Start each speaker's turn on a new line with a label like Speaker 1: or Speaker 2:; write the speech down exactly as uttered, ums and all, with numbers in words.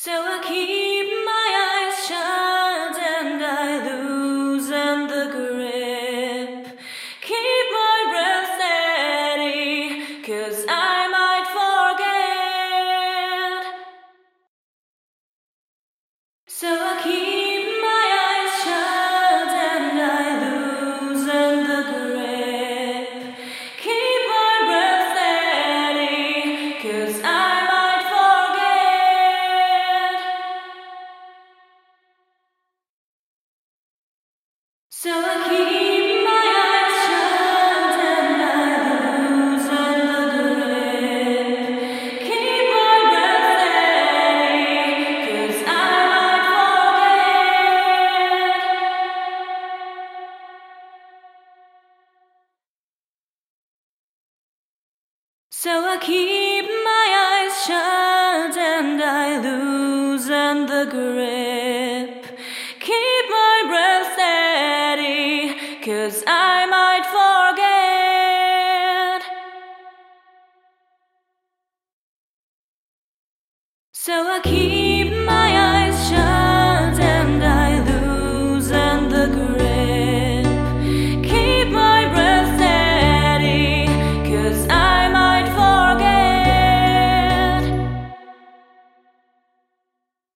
Speaker 1: So I keep my eyes shut and I loosen the grip. Keep my breath steady, 'cause I might forget. So I keep my eyes shut and I loosen the grip. Keep my breath steady, 'cause I might forget. So I keep my eyes shut and I loosen the grip. Keep my breath steady, 'cause I might forget. So I keep my eyes shut and I loosen the grip. Keep my breath steady, 'cause I might forget. So I keep my